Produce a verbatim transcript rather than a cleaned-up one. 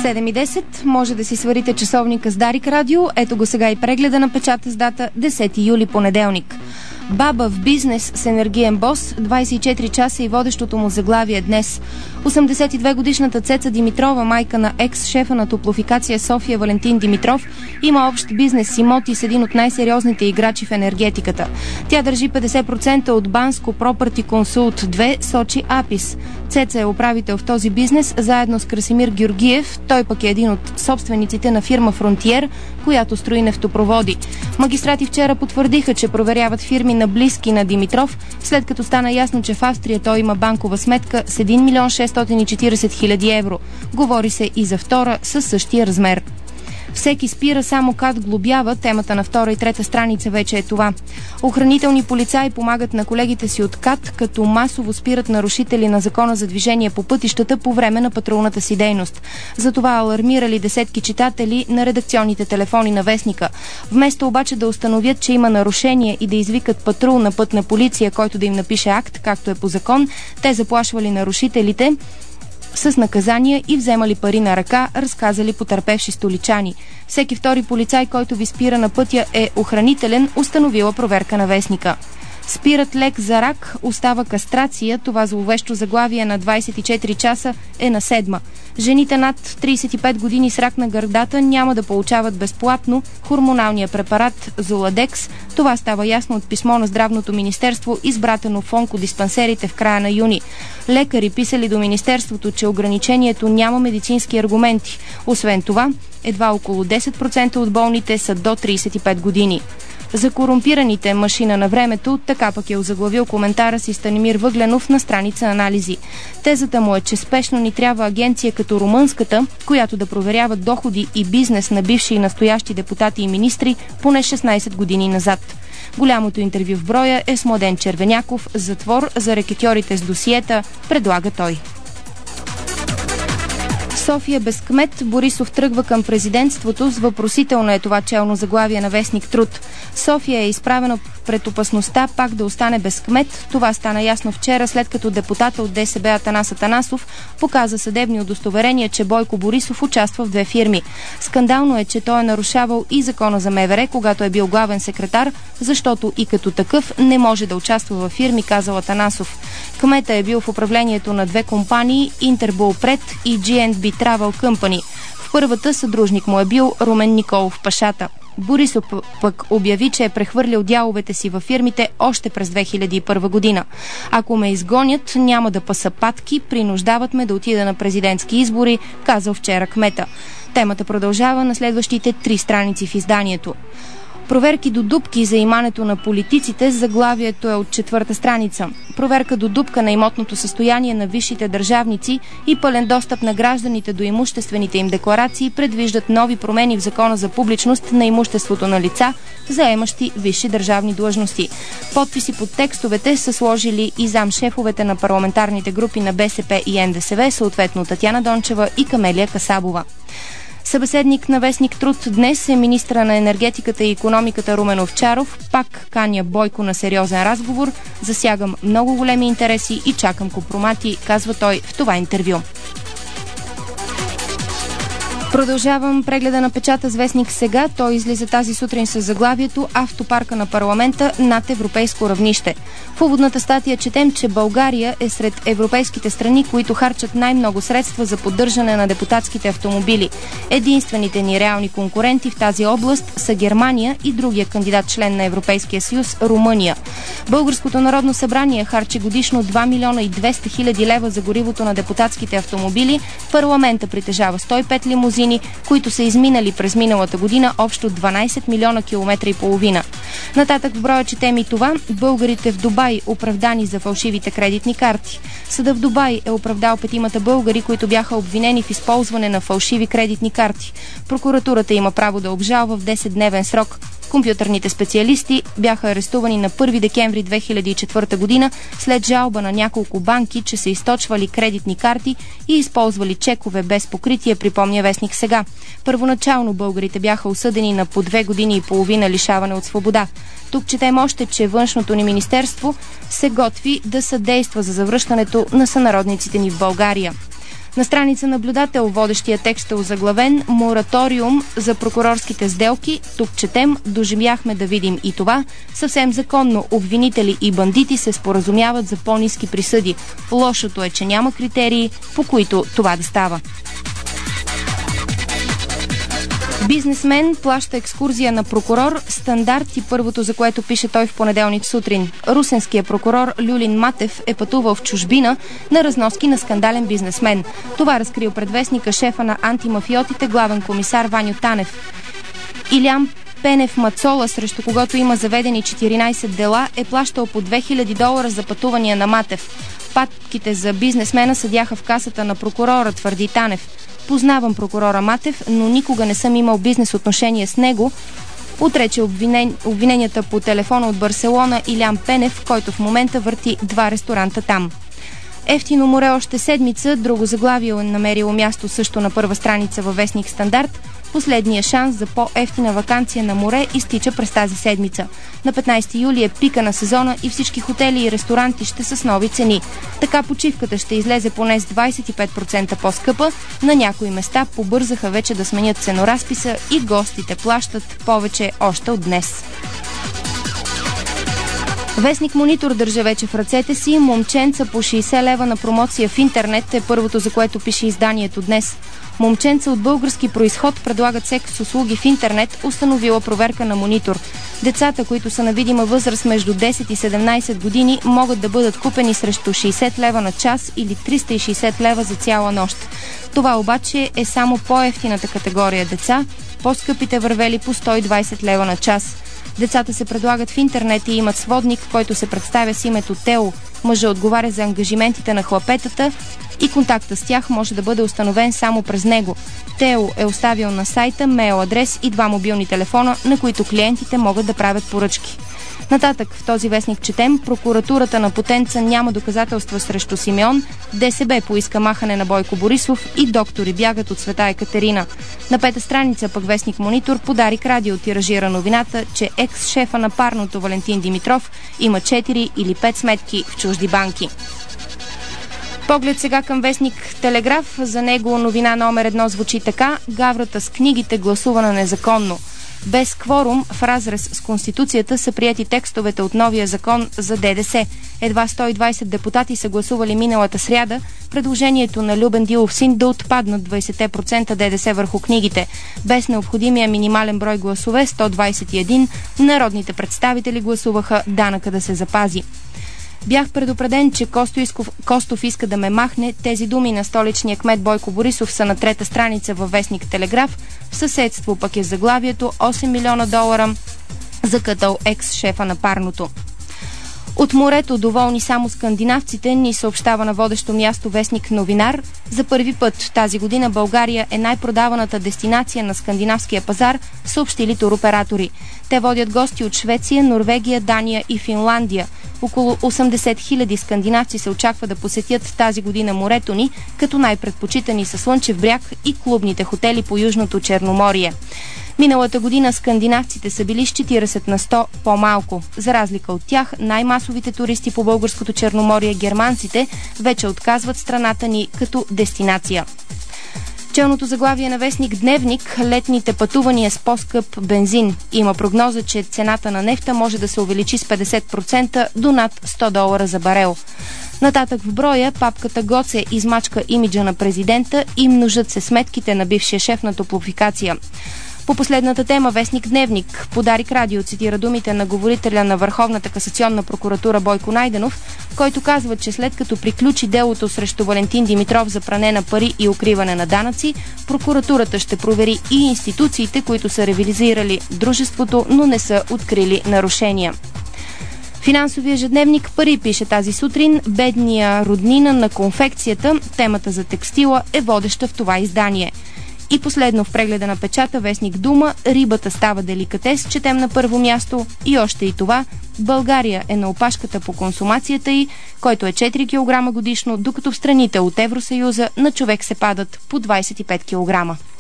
седем и десет. Може да си сварите часовника с Дарик Радио. Ето го сега и прегледа на печата с дата десети юли, понеделник. Баба в бизнес с енергиен бос, двайсет и четири часа и водещото му заглавие днес. осемдесет и две годишната Цеца Димитрова, майка на екс-шефа на Топлофикация София Валентин Димитров, има общ бизнес с имоти с един от най-сериозните играчи в енергетиката. Тя държи петдесет процента от Банско Property Consult две, сочи Апис. Цеца е управител в този бизнес заедно с Красимир Георгиев. Той пък е един от собствениците на фирма Фронтиер, която строи нефтопроводи. Магистрати вчера потвърдиха, че проверяват фирми на близки на Димитров, след като стана ясно, че в Австрия той има банкова сметка с един милион шестстотин и четирийсет хиляди евро. Говори се и за втора със същия размер. Всеки спира, само КАТ глобява. Темата на втора и трета страница вече е това. Охранителни полицаи помагат на колегите си от КАТ, като масово спират нарушители на закона за движение по пътищата по време на патрулната си дейност. Затова алармирали десетки читатели на редакционните телефони на вестника. Вместо обаче да установят, че има нарушение и да извикат патрул на пътна полиция, който да им напише акт, както е по закон, те заплашвали нарушителите с наказания и вземали пари на ръка, разказали потърпевши столичани. Всеки втори полицай, който ви спира на пътя, е охранителен, установила проверка на вестника. Спират лек за рак, остава кастрация. Това зловещо заглавие на двайсет и четири часа е на седма. Жените над трийсет и пет години с рак на гърдата няма да получават безплатно хормоналния препарат Золадекс. Това става ясно от писмо на Здравното министерство, изпратено в онкодиспансерите в края на юни. Лекари писали до министерството, че ограничението няма медицински аргументи. Освен това, едва около десет процента от болните са до трийсет и пет години. За корумпираните машина на времето, така пък е озаглавил коментара си Станимир Въгленов на страница Анализи. Тезата му е, че спешно ни трябва агенция като румънската, която да проверява доходи и бизнес на бивши и настоящи депутати и министри поне шестнайсет години назад. Голямото интервю в броя е с Младен Червеняков. Затвор за рекетьорите с досиета, предлага той. София без кмет, Борисов тръгва към президентството. С въпросително е това челно заглавие на вестник Труд. София е изправена пред опасността пак да остане без кмет. Това стана ясно вчера, след като депутата от ДСБ Атанас Атанасов показа съдебни удостоверения, че Бойко Борисов участва в две фирми. Скандално е, че той е нарушавал и закона за МВР, когато е бил главен секретар, защото и като такъв не може да участва във фирми, казал Атанасов. Кмета е бил в управлението на две компании, Интербол Пред и Джи енд Би Travel Company. В първата съдружник му е бил Румен Николов Пашата. Борисов пък обяви, че е прехвърлил дяловете си във фирмите още през две хиляди и първа година. Ако ме изгонят, няма да паса патки, принуждават ме да отида на президентски избори, казал вчера кмета. Темата продължава на следващите три страници в изданието. Проверки до дупки за имането на политиците, заглавието е от четвърта страница. Проверка до дупка на имотното състояние на висшите държавници и пълен достъп на гражданите до имуществените им декларации предвиждат нови промени в закона за публичност на имуществото на лица, заемащи висши държавни длъжности. Подписи под текстовете са сложили и замшефовете на парламентарните групи на БСП и Ен Де Ес Ве, съответно Татяна Дончева и Камелия Касабова. Събеседник на вестник Труд днес е министра на енергетиката и икономиката Румен Овчаров. Пак каня Бойко на сериозен разговор. Засягам много големи интереси и чакам компромати, казва той в това интервю. Продължавам прегледа на печата с вестник Сега. Той излиза тази сутрин с заглавието "Автопарка на парламента над европейско равнище". В уводната статия четем, че България е сред европейските страни, които харчат най-много средства за поддържане на депутатските автомобили. Единствените ни реални конкуренти в тази област са Германия и другия кандидат член на Европейския съюз – Румъния. Българското народно събрание харчи годишно два милиона и двеста хиляди лева за горивото на депутатските автомобили. Парламента притежава сто и пет лимузини, които са изминали през миналата година общо дванайсет милиона километра и половина. Нататък в броя четем и това: българите в Дубай оправдани за фалшивите кредитни карти. Съда в Дубай е оправдал петимата българи, които бяха обвинени в използване на фалшиви кредитни карти. Прокуратурата има право да обжалва в десетдневен срок. Компютърните специалисти бяха арестувани на първи декември две хиляди и четвърта година след жалба на няколко банки, че са източвали кредитни карти и използвали чекове без покритие, припомня вестник Сега. Първоначално българите бяха осъдени на по две години и половина лишаване от свобода. Тук четем още, че външното ни министерство се готви да съдейства за завръщането на сънародниците ни в България. На страница наблюдател водещия текст е озаглавен "Мораториум за прокурорските сделки". Тук четем: "Доживяхме да видим и това. Съвсем законно обвинители и бандити се споразумяват за по-ниски присъди. Лошото е, че няма критерии, по които това да става". Бизнесмен плаща екскурзия на прокурор. Стандарт и първото, за което пише той в понеделник сутрин. Русенският прокурор Люлин Матев е пътувал в чужбина на разноски на скандален бизнесмен. Това разкрил пред вестника шефа на антимафиотите, главен комисар Ваньо Танев. Илян Пенев Мацола, срещу когото има заведени четиринайсет дела, е плащал по две хиляди долара за пътувания на Матев. Папките за бизнесмена седяха в касата на прокурора, твърди Танев. "Познавам прокурора Матев, но никога не съм имал бизнес отношение с него", отрече обвинен... обвиненията по телефона от Барселона Илян Пенев, който в момента върти два ресторанта там. Ефтино море още седмица, друго заглавие е намерило място също на първа страница във вестник Стандарт. Последния шанс за по-ефтина ваканция на море изтича през тази седмица. На петнайсети юли е пика на сезона и всички хотели и ресторанти ще са с нови цени. Така почивката ще излезе поне с двайсет и пет процента по-скъпа. На някои места побързаха вече да сменят ценоразписа и гостите плащат повече още от днес. Вестник Монитор държа вече в ръцете си. "Момченца по шейсет лева на промоция в интернет" е първото, за което пише изданието днес. Момченца от български происход предлагат секс услуги в интернет, установила проверка на Монитор. Децата, които са на видима възраст между десет и седемнайсет години, могат да бъдат купени срещу шейсет лева на час или триста и шейсет лева за цяла нощ. Това обаче е само по-евтината категория деца, по-скъпите вървели по сто и двайсет лева на час. Децата се предлагат в интернет и имат сводник, който се представя с името Тео. Мъжът отговаря за ангажиментите на хлапетата и контакта с тях може да бъде установен само през него. Тео е оставил на сайта мейл адрес и два мобилни телефона, на които клиентите могат да правят поръчки. Нататък в този вестник четем: "Прокуратурата на Потенца няма доказателства срещу Симеон", ДСБ поиска махане на Бойко Борисов и доктори бягат от Света Екатерина. На пета страница пък вестник Монитор по Дарик Радио тиражира новината, че екс-шефа на парното Валентин Димитров има четири или пет сметки в чужди банки. Поглед сега към вестник Телеграф. За него новина номер едно звучи така: "Гаврата с книгите гласувана незаконно". Без кворум, в разрез с Конституцията, са приети текстовете от новия закон за ДДС. Едва сто и двайсет депутати са гласували миналата сряда предложението на Любен Дилов син да отпаднат двайсет процента ДДС върху книгите. Без необходимия минимален брой гласове, сто двайсет и един, народните представители гласуваха данъка да се запази. "Бях предупреден, че Костов, Костов иска да ме махне". Тези думи на столичния кмет Бойко Борисов са на трета страница във вестник Телеграф. В съседство пък е заглавието: "осем милиона долара закътал екс-шефа на парното". От морето доволни само скандинавците, ни съобщава на водещо място вестник Новинар. За първи път тази година България е най-продаваната дестинация на скандинавския пазар, съобщили туроператори. Те водят гости от Швеция, Норвегия, Дания и Финландия. Около осемдесет хиляди скандинавци се очаква да посетят тази година морето ни, като най-предпочитани са Слънчев бряг и клубните хотели по Южното Черноморие. Миналата година скандинавците са били с четирийсет на сто по-малко. За разлика от тях, най-масовите туристи по българското Черноморие, германците, вече отказват страната ни като дестинация. Челното заглавие на вестник Дневник: "Летните пътувания с по-скъп бензин". Има прогноза, че цената на нефта може да се увеличи с петдесет процента до над сто долара за барел. Нататък в броя папката Гоце измачка имиджа на президента и множат се сметките на бившия шеф на Топлофикация. По последната тема вестник Дневник по Дарик Радио цитира думите на говорителя на Върховната касационна прокуратура Бойко Найденов, който казва, че след като приключи делото срещу Валентин Димитров за пране на пари и укриване на данъци, прокуратурата ще провери и институциите, които са ревизирали дружеството, но не са открили нарушения. Финансовия ежедневник Пари пише тази сутрин: "Бедния роднина на конфекцията", темата за текстила, е водеща в това издание. И последно в прегледа на печата вестник Дума: "Рибата става деликатес", четем на първо място. И още и това: България е на опашката по консумацията й, който е четири килограма годишно, докато в страните от Евросъюза на човек се падат по двайсет и пет килограма.